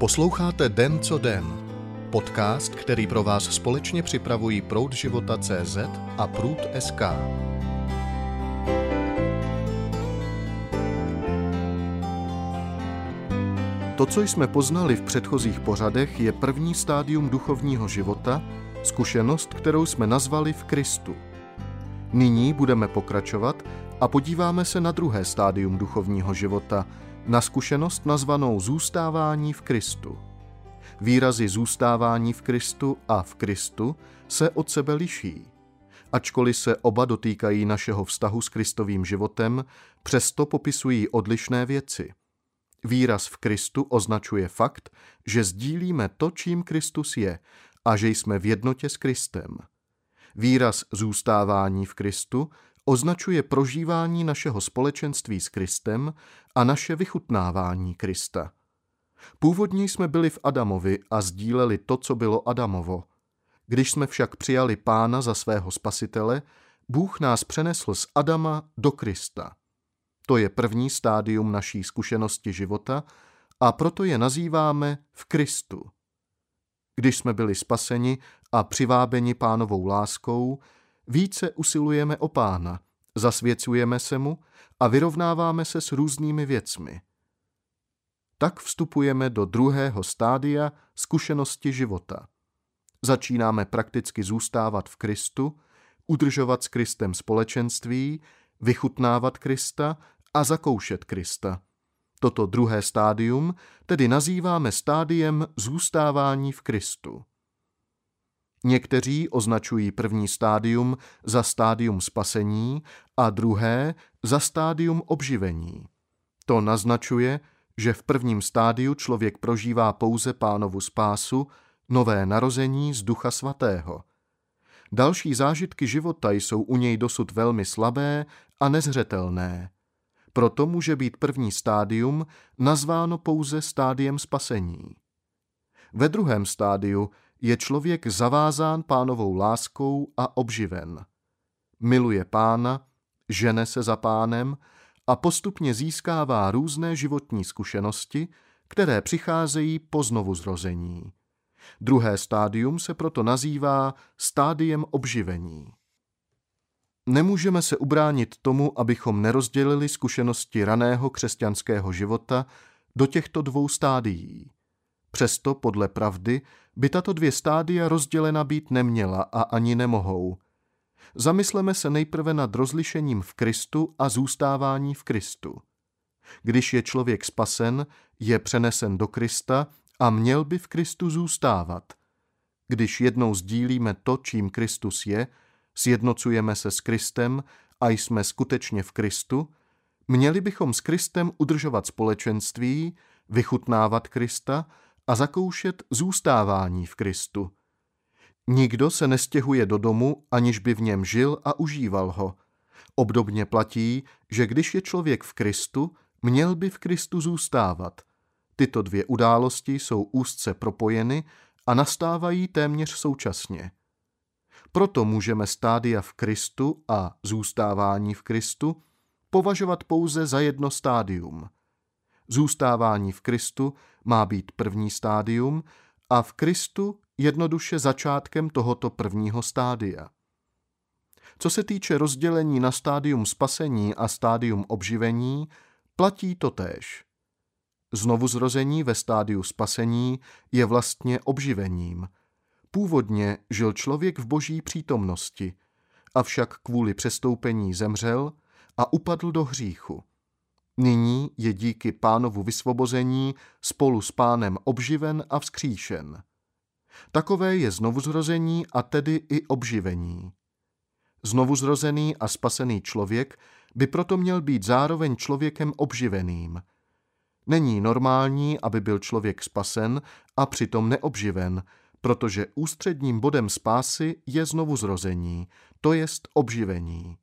Posloucháte Den co den, podcast, který pro vás společně připravují Proud života.cz a Průd.sk. To, co jsme poznali v předchozích pořadech, je první stádium duchovního života, zkušenost, kterou jsme nazvali v Kristu. Nyní budeme pokračovat a podíváme se na druhé stádium duchovního života, na zkušenost nazvanou zůstávání v Kristu. Výrazy zůstávání v Kristu a v Kristu se od sebe liší. Ačkoliv se oba dotýkají našeho vztahu s Kristovým životem, přesto popisují odlišné věci. Výraz v Kristu označuje fakt, že sdílíme to, čím Kristus je, a že jsme v jednotě s Kristem. Výraz zůstávání v Kristu označuje prožívání našeho společenství s Kristem a naše vychutnávání Krista. Původně jsme byli v Adamovi a sdíleli to, co bylo Adamovo. Když jsme však přijali Pána za svého spasitele, Bůh nás přenesl z Adama do Krista. To je první stádium naší zkušenosti života a proto je nazýváme v Kristu. Když jsme byli spaseni a přivábeni Pánovou láskou, více usilujeme o Pána, zasvěcujeme se mu a vyrovnáváme se s různými věcmi. Tak vstupujeme do druhého stádia zkušenosti života. Začínáme prakticky zůstávat v Kristu, udržovat s Kristem společenství, vychutnávat Krista a zakoušet Krista. Toto druhé stádium tedy nazýváme stádiem zůstávání v Kristu. Někteří označují první stádium za stádium spasení a druhé za stádium obživení. To naznačuje, že v prvním stádiu člověk prožívá pouze Pánovu spásu, nové narození z Ducha Svatého. Další zážitky života jsou u něj dosud velmi slabé a nezřetelné. Proto může být první stádium nazváno pouze stádiem spasení. Ve druhém stádiu je člověk zavázán Pánovou láskou a obživen. Miluje Pána, žene se za Pánem a postupně získává různé životní zkušenosti, které přicházejí po znovuzrození. Druhé stádium se proto nazývá stádiem obživení. Nemůžeme se ubránit tomu, abychom nerozdělili zkušenosti raného křesťanského života do těchto dvou stádií. Přesto podle pravdy by tato dvě stádia rozdělena být neměla a ani nemohou. Zamysleme se nejprve nad rozlišením v Kristu a zůstávání v Kristu. Když je člověk spasen, je přenesen do Krista a měl by v Kristu zůstávat. Když jednou sdílíme to, čím Kristus je, sjednocujeme se s Kristem a jsme skutečně v Kristu, měli bychom s Kristem udržovat společenství, vychutnávat Krista a zakoušet zůstávání v Kristu. Nikdo se nestěhuje do domu, aniž by v něm žil a užíval ho. Obdobně platí, že když je člověk v Kristu, měl by v Kristu zůstávat. Tyto dvě události jsou úzce propojeny a nastávají téměř současně. Proto můžeme stádia v Kristu a zůstávání v Kristu považovat pouze za jedno stádium. Zůstávání v Kristu má být první stádium a v Kristu jednoduše začátkem tohoto prvního stádia. Co se týče rozdělení na stádium spasení a stádium obživení, platí totéž. Znovuzrození ve stádiu spasení je vlastně obživením. Původně žil člověk v boží přítomnosti, avšak kvůli přestoupení zemřel a upadl do hříchu. Nyní je díky Pánovu vysvobození spolu s Pánem obživen a vzkříšen. Takové je znovuzrození a tedy i obživení. Znovuzrozený a spasený člověk by proto měl být zároveň člověkem obživeným. Není normální, aby byl člověk spasen a přitom neobživen, protože ústředním bodem spásy je znovuzrození, to jest obživení.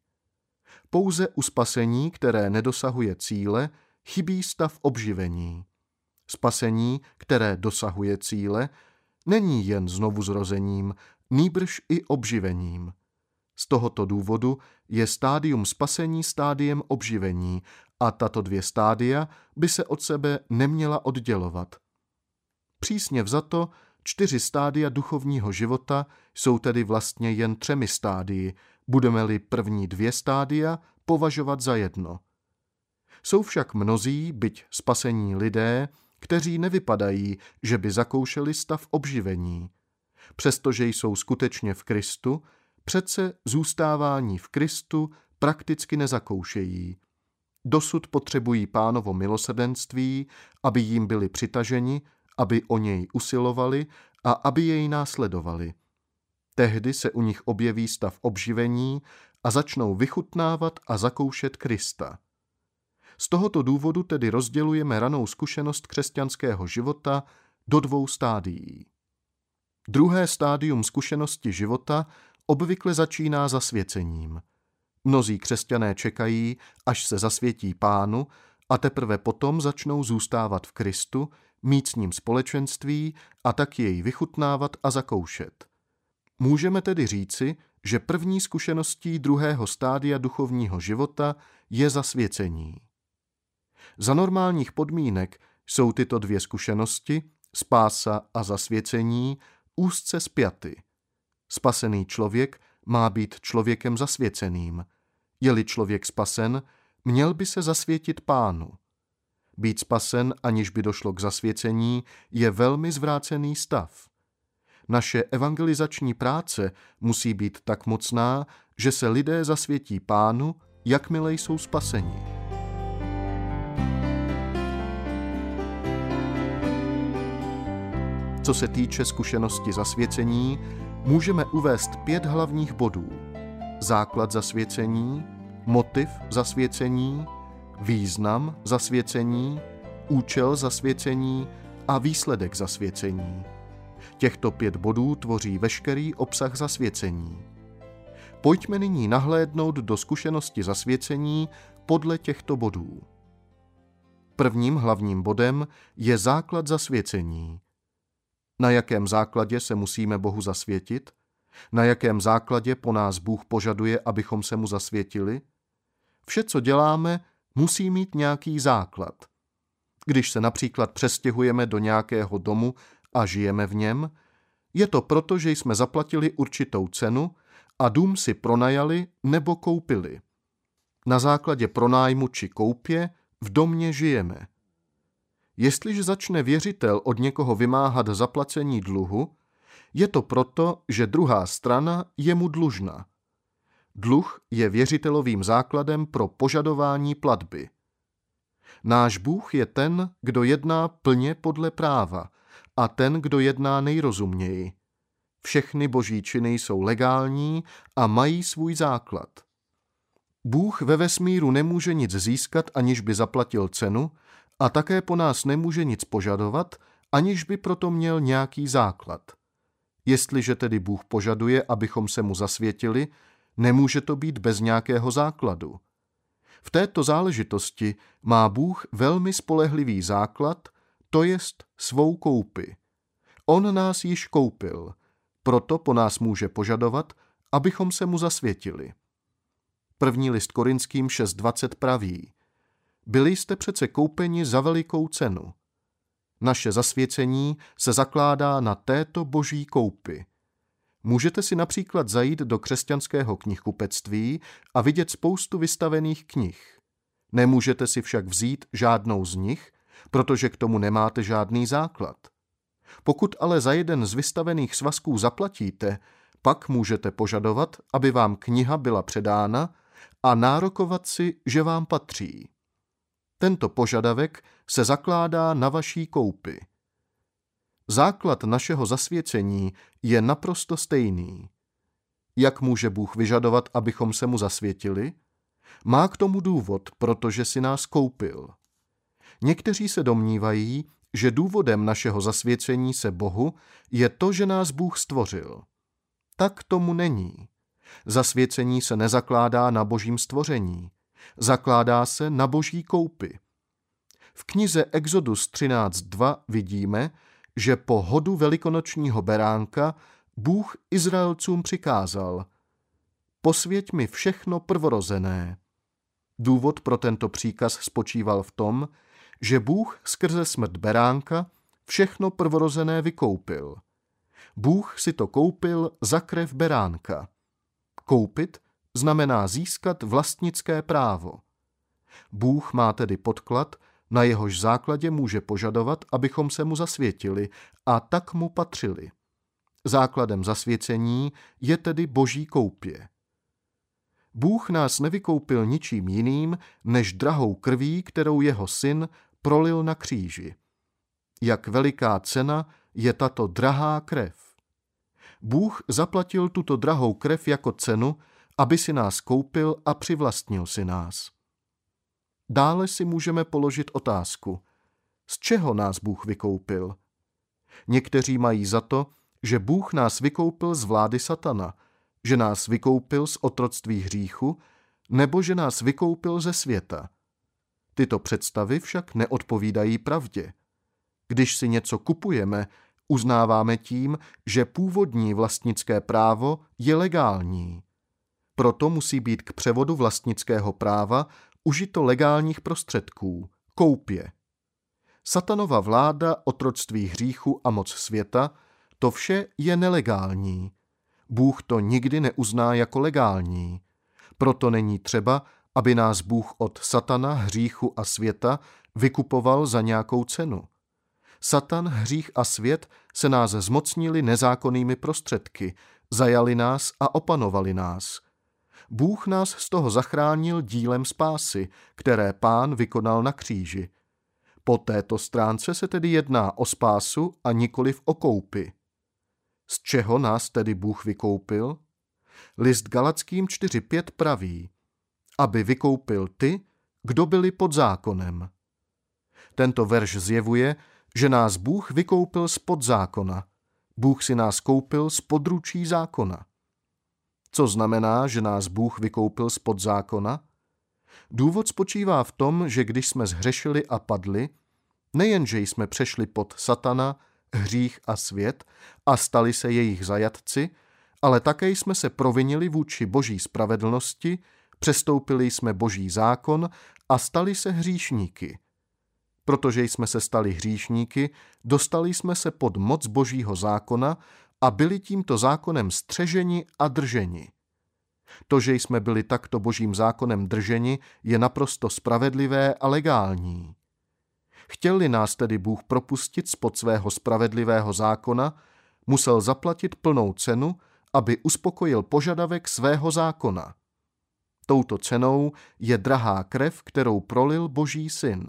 Pouze u spasení, které nedosahuje cíle, chybí stav obživení. Spasení, které dosahuje cíle, není jen znovuzrozením, nýbrž i obživením. Z tohoto důvodu je stádium spasení stádiem obživení a tato dvě stádia by se od sebe neměla oddělovat. Přísně vzato, 4 stádia duchovního života jsou tedy vlastně jen 3 stádii, budeme-li první 2 stádia považovat za jedno. Jsou však mnozí, byť spasení lidé, kteří nevypadají, že by zakoušeli stav obživení. Přestože jsou skutečně v Kristu, přece zůstávání v Kristu prakticky nezakoušejí. Dosud potřebují Pánovo milosrdenství, aby jim byli přitaženi, aby o něj usilovali a aby jej následovali. Tehdy se u nich objeví stav obživení a začnou vychutnávat a zakoušet Krista. Z tohoto důvodu tedy rozdělujeme ranou zkušenost křesťanského života do 2 stádií. Druhé stádium zkušenosti života obvykle začíná zasvěcením. Mnozí křesťané čekají, až se zasvětí Pánu a teprve potom začnou zůstávat v Kristu, mít s ním společenství a tak jej vychutnávat a zakoušet. Můžeme tedy říci, že první zkušeností druhého stádia duchovního života je zasvěcení. Za normálních podmínek jsou tyto 2 zkušenosti, spása a zasvěcení, úzce spjaty. Spasený člověk má být člověkem zasvěceným. Je-li člověk spasen, měl by se zasvětit Pánu. Být spasen, aniž by došlo k zasvěcení, je velmi zvrácený stav. Naše evangelizační práce musí být tak mocná, že se lidé zasvětí Pánu, jakmile jsou spaseni. Co se týče zkušenosti zasvěcení, můžeme uvést 5 hlavních bodů. Základ zasvěcení, motiv zasvěcení, význam zasvěcení, účel zasvěcení a výsledek zasvěcení. Těchto 5 bodů tvoří veškerý obsah zasvěcení. Pojďme nyní nahlédnout do zkušenosti zasvěcení podle těchto bodů. Prvním hlavním bodem je základ zasvěcení. Na jakém základě se musíme Bohu zasvětit? Na jakém základě po nás Bůh požaduje, abychom se mu zasvětili? Vše, co děláme, musí mít nějaký základ. Když se například přestěhujeme do nějakého domu a žijeme v něm, je to proto, že jsme zaplatili určitou cenu a dům si pronajali nebo koupili. Na základě pronájmu či koupě v domě žijeme. Jestliže začne věřitel od někoho vymáhat zaplacení dluhu, je to proto, že druhá strana je mu dlužna. Dluh je věřitelovým základem pro požadování platby. Náš Bůh je ten, kdo jedná plně podle práva a ten, kdo jedná nejrozumněji. Všechny boží činy jsou legální a mají svůj základ. Bůh ve vesmíru nemůže nic získat, aniž by zaplatil cenu, a také po nás nemůže nic požadovat, aniž by proto měl nějaký základ. Jestliže tedy Bůh požaduje, abychom se mu zasvětili, nemůže to být bez nějakého základu. V této záležitosti má Bůh velmi spolehlivý základ, to jest svou koupi. On nás již koupil, proto po nás může požadovat, abychom se mu zasvětili. První list Korinským 6:20 praví: Byli jste přece koupeni za velikou cenu. Naše zasvěcení se zakládá na této boží koupi. Můžete si například zajít do křesťanského knihkupectví a vidět spoustu vystavených knih. Nemůžete si však vzít žádnou z nich, protože k tomu nemáte žádný základ. Pokud ale za jeden z vystavených svazků zaplatíte, pak můžete požadovat, aby vám kniha byla předána a nárokovat si, že vám patří. Tento požadavek se zakládá na vaší koupi. Základ našeho zasvěcení je naprosto stejný. Jak může Bůh vyžadovat, abychom se mu zasvětili? Má k tomu důvod, protože si nás koupil. Někteří se domnívají, že důvodem našeho zasvěcení se Bohu je to, že nás Bůh stvořil. Tak tomu není. Zasvěcení se nezakládá na božím stvoření. Zakládá se na boží koupi. V knize Exodus 13:2 vidíme, že po hodu velikonočního beránka Bůh Izraelcům přikázal: Posvěť mi všechno prvorozené. Důvod pro tento příkaz spočíval v tom, že Bůh skrze smrt beránka všechno prvorozené vykoupil. Bůh si to koupil za krev beránka. Koupit znamená získat vlastnické právo. Bůh má tedy podklad, na jehož základě může požadovat, abychom se mu zasvětili a tak mu patřili. Základem zasvěcení je tedy boží koupě. Bůh nás nevykoupil ničím jiným, než drahou krví, kterou jeho syn prolil na kříži. Jak veliká cena je tato drahá krev. Bůh zaplatil tuto drahou krev jako cenu, aby si nás koupil a přivlastnil si nás. Dále si můžeme položit otázku, z čeho nás Bůh vykoupil. Někteří mají za to, že Bůh nás vykoupil z vlády satana, že nás vykoupil z otroctví hříchu, nebo že nás vykoupil ze světa. Tyto představy však neodpovídají pravdě. Když si něco kupujeme, uznáváme tím, že původní vlastnické právo je legální. Proto musí být k převodu vlastnického práva užito legálních prostředků, koupě. Satanova vláda, otroctví hříchu a moc světa, to vše je nelegální. Bůh to nikdy neuzná jako legální. Proto není třeba, aby nás Bůh od satana, hříchu a světa vykupoval za nějakou cenu. Satan, hřích a svět se nás zmocnili nezákonnými prostředky, zajali nás a opanovali nás. Bůh nás z toho zachránil dílem spásy, které Pán vykonal na kříži. Po této stránce se tedy jedná o spásu a nikoliv o koupi. Z čeho nás tedy Bůh vykoupil? List Galatským 4:5 praví, aby vykoupil ty, kdo byli pod zákonem. Tento verš zjevuje, že nás Bůh vykoupil spod zákona. Bůh si nás koupil z područí zákona. Co znamená, že nás Bůh vykoupil spod zákona? Důvod spočívá v tom, že když jsme zhřešili a padli, nejenže jsme přešli pod satana, hřích a svět a stali se jejich zajatci, ale také jsme se provinili vůči boží spravedlnosti, přestoupili jsme boží zákon a stali se hříšníky. Protože jsme se stali hříšníky, dostali jsme se pod moc božího zákona a byli tímto zákonem střeženi a drženi. To, že jsme byli takto božím zákonem drženi, je naprosto spravedlivé a legální. Chtěl-li nás tedy Bůh propustit spod svého spravedlivého zákona, musel zaplatit plnou cenu, aby uspokojil požadavek svého zákona. Touto cenou je drahá krev, kterou prolil boží syn.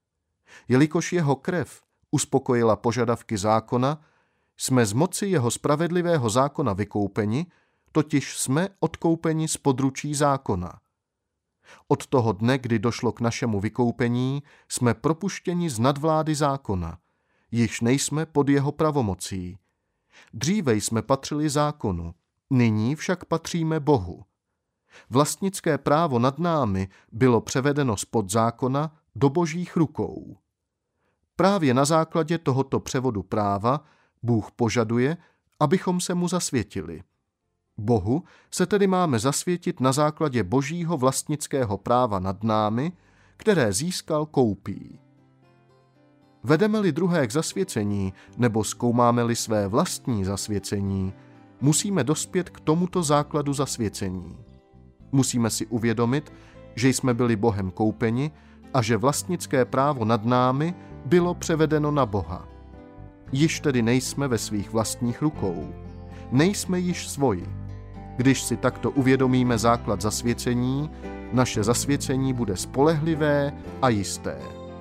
Jelikož jeho krev uspokojila požadavky zákona, jsme z moci jeho spravedlivého zákona vykoupeni, totiž jsme odkoupeni z područí zákona. Od toho dne, kdy došlo k našemu vykoupení, jsme propuštěni z nadvlády zákona. Již nejsme pod jeho pravomocí. Dříve jsme patřili zákonu, nyní však patříme Bohu. Vlastnické právo nad námi bylo převedeno spod zákona do božích rukou. Právě na základě tohoto převodu práva Bůh požaduje, abychom se mu zasvětili. Bohu se tedy máme zasvětit na základě božího vlastnického práva nad námi, které získal koupí. Vedeme-li druhé k zasvěcení nebo zkoumáme-li své vlastní zasvěcení, musíme dospět k tomuto základu zasvěcení. Musíme si uvědomit, že jsme byli Bohem koupeni a že vlastnické právo nad námi bylo převedeno na Boha. Již tedy nejsme ve svých vlastních rukou. Nejsme již svoji. Když si takto uvědomíme základ zasvěcení, naše zasvěcení bude spolehlivé a jisté.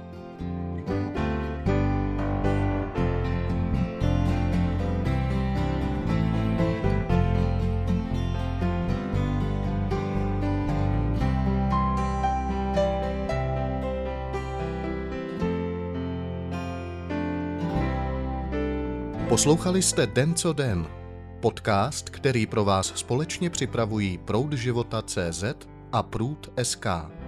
Poslouchali jste Den co den, podcast, který pro vás společně připravují Proud života.cz a Průd.sk.